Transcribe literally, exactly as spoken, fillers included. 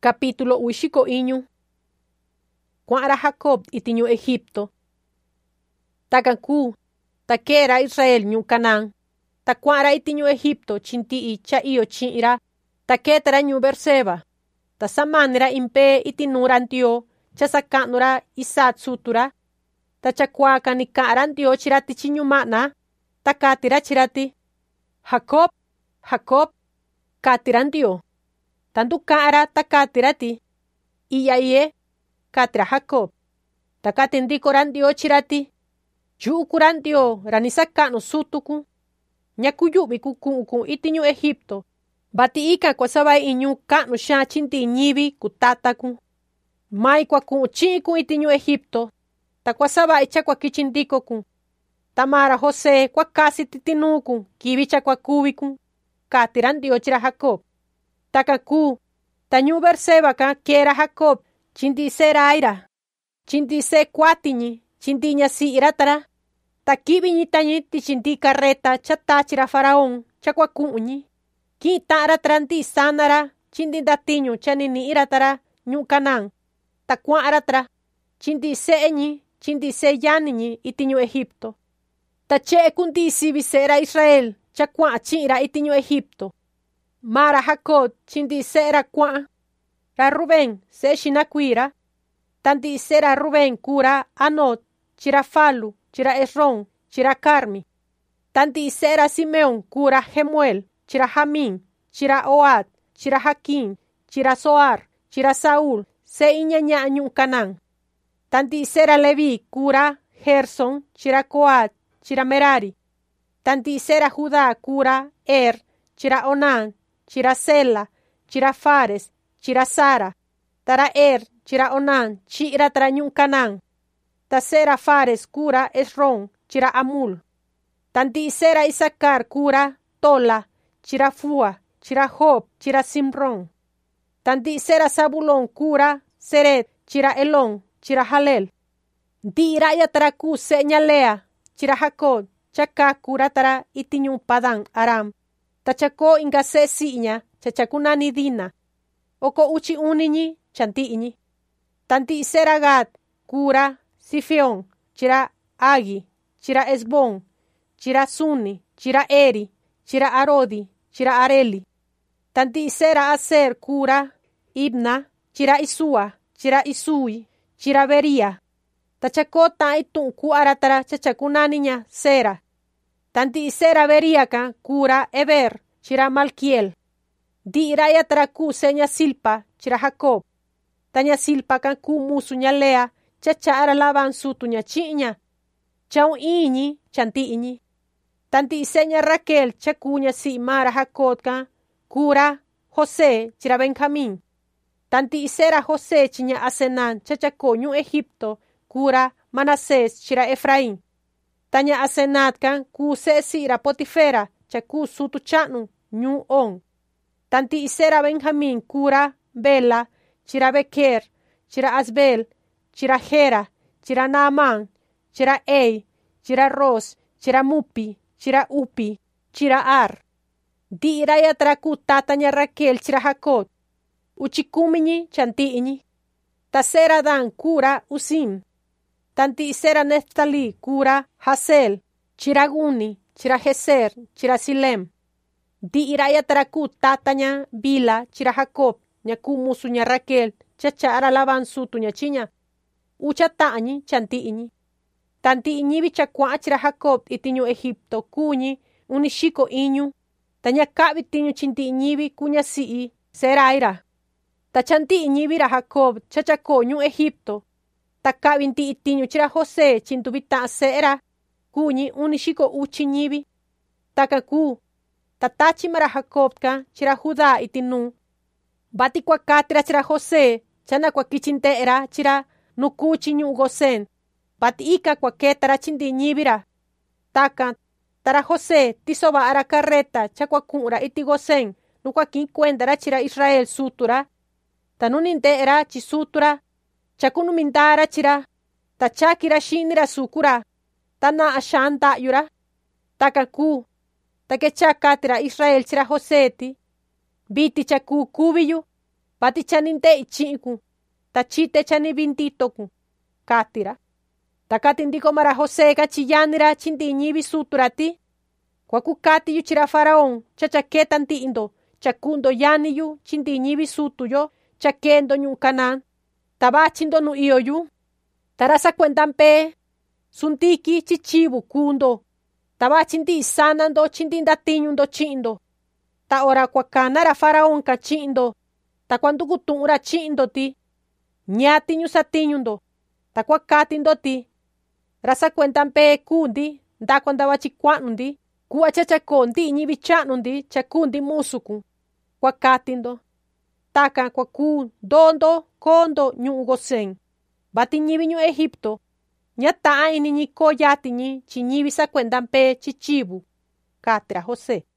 Capítulo uixiko iñu. Kua'ra Jacob itiñu Egipto. Takanku, takera Israel ñu'u Canaán. Takua'ra itiñu Egipto chinti'i cha iyo chi'ira. Taketara ñu'u Beerseba. Tasamanira impe itinura Ntió cha saka'nura Isaac sutura. Tachakuaka nika'ra Ntió chirati chiñuma'na. Takatira chirati. Jacob, Jacob. Katira Ntió. Tanduka'ra takatirati. Iya iye. Katira Jacob. Takatindikora Ntió chirati. Yu'ukura Ntió ranisaka'nu sutuku. Ñakuyu'viku ku'unku itiñu Egipto. Bati ika kuasavai iñu ka'nu xaan chinti'i ñivi ku tataku. Mai kuaku'un chi'iku itiñu Egipto. Takuasavai cha kuakichindikoku. Tamara José kuakasi titinuku kivi cha kuakuviku. Katira Ntió chira Jacob. Takaku. Tañu'u Beerseba ka kera Jacob chinti'i Seraira. Chinti'i se kuatiñi. Chinti'i ñasi'ira tara. Takiviñi tañi tichinti'i carreta cha tachira Faraón cha kuaku'unñi. Ki'i ta'ra tara nti'i sanara chinti'i ndatiñu cha nini'ira tara ñu'u Canaán. Takua'ra tara. Chinti'i se'eñi, chinti'i se yaniñi itiñu Egipto. Tache'e kunti'i sivi se'era Israel cha kua'a chi'ira itiñu Egipto. Mara Jacob chinti'i se'era kua'a. Ra Rubén se'e xinakuira. Tanti'i se'era Rubén kura Anot, chira Falu, chira Esrón, chira Carmi. Tanti'i se'era Simeón kura Jemuel, chira Jamín, chira Ohad, chira Jaquín, chira Zoar, chira Saúl, se'i ñaña'a ñu'u Canaán. Tanti'i se'era Leví kura Gerson, chira Coat, chira Merari. Tanti'i se'era Judá kura Er, chira Onán, chira Sela, chira Fares, chira Sara. Tara Er, chira Onán, chi'ira tara ñu'u Canaán. Ta se'era Fares kura Esrón, chira Amul. Tanti'i se'era Isacar kura Tola, chira Fua, chira Job, chira Simrón. Tanti'i se'era Zabulón kura Seret, chira Elón, chira Jalel. Nti'i ra'ya tara ku se'e Lea, chira Jacob, chaka kura tara itiñu Padán Aram. Tachako inka se'e si'ña cha chakunani Dina. Oko uchi uniñi chanti'iñi. Tanti'i se'era Gad kura Sifión, chira Agi, chira Esbón, chira Suni, chira Eri, chira Arodi, chira Areli. Tanti'i se'era Aser kura Ibna, chira Isua, chira Isui, chira Bería. Tachako ta'i tu'un ku'ara tara chachakunaniña Sera. Tanti'i se'era Bería ka kura Eber, chira Malkiel. Nti'i ra'ya tara ku se'e Silpa, chira Jacob. Taña Silpa ka ku musu ña Lea cha cha'ra Labán sutuña chi'ña. Cha'un iñi chanti'iñi. Tanti'i se'e Raquel cha ku ñasi'i Mara Jacob ka kura José chira Benjamín. Tanti'i se'era José chiña Asenán cha chako ñu'u Egipto kura Manasés chira Efraín. Taña Asenat ka ku se'e si'ira Potifera cha ku sutu cha'nu ñu'u On. Tanti'i se'era Benjamín kura Bela, chira Bequer, chira Asbel, chira Gera, chira Naamán, chira Ei, chira Ros, chira Mupi, chira Upi, chira Ar. Nti'i ra'ya tara ku tataña Raquel chira Jacob. Uchikumiñi chanti'iñi. Ta se'era Dan kura Usim. Tanti'i se'era Neftalí kura Hasel, chira Guni, chira Geser, chira Silem. Nti'i ra'ya tara ku tataña Bila chira Jacob ña ku musuña Raquel cha cha'ra Labán sutuña chiña. Ucha ta'ñi chanti'iñi. Tanti'i ñivi cha kua'a chira Jacob itiñu Egipto kuñi unixiko iñu. Ta ña ka'vi tiñu chinti'i ñivi ku ñasi'i Seraira. Ta chanti'i ñivira Jacob cha chako ñu'u Egipto. Ta ka'vi nti'i tiñu chira José chintuvi ta'a se'era kuñi unixiko uchi ñivi. Takaku. Ta tachimara Jacob ka chira Judá itinu. Bati kuakatira chira José chana kuakichinte'era chira nukuchi ñu'u Gosén. Bati ika kuaketara chinti'i ñivira. Taka tara José tisova'ara carreta cha kuaku'unra iti Gosén nu kuaki'n kuendara chira Israel sutura. Ta nu ninte'era chi sutura chakunu mindara chira. Ta chakira xi'nira sukura. Ta na'a xaan nda'yura. Takaku. Ta kecha katira Israel chira Joséti. Biti cha ku kuviyu. vati chani nte'i chi'in‑kun, ta chite chani vindito‑kun, kati‑ra. Ta kati ndiko maa ra José kachi yani‑ra chi ndi ñivi sutu‑ra ti: kuakukati‑yu chi ra faraón cha cha keta ndi'i‑ndo cha ku'u‑ndo yani‑yu chi ndi ñivi sutu‑yo cha kee‑ndo ñu'un Canaán, ta vachi‑ndo nu iyo‑yu. Ta ra sakuenda mbee, sundiki chi chivu kuu‑ndo, ta vachi ndi'i sana‑ndo chi ndi ndatiñu‑ndo chi'in‑ndo. Ta ora kuakana ra faraón kan chi'in‑ndo, ta kuanduku tu'un‑ra chi'in‑ndo ti: ¿ñaa tiñu satiñu‑ndo? Ta kuakati‑ndo ti: ra sakuenda mbee kuu ndi, ndakua ndava chi kua'nu‑ndi, ku'va cha chakoo ndi'i ñivi cha'nu‑ndi cha kuu‑ndi musu‑kun, kuakati‑ndo. Takan kuakuu ndoo‑ndo koo‑ndo ñu'un Gosén, vati ñivi ñu'un Egipto ñata'an iñi‑ñi koo yati‑ñi chi ñivi sakuenda mbee chi chivu, kati ra José.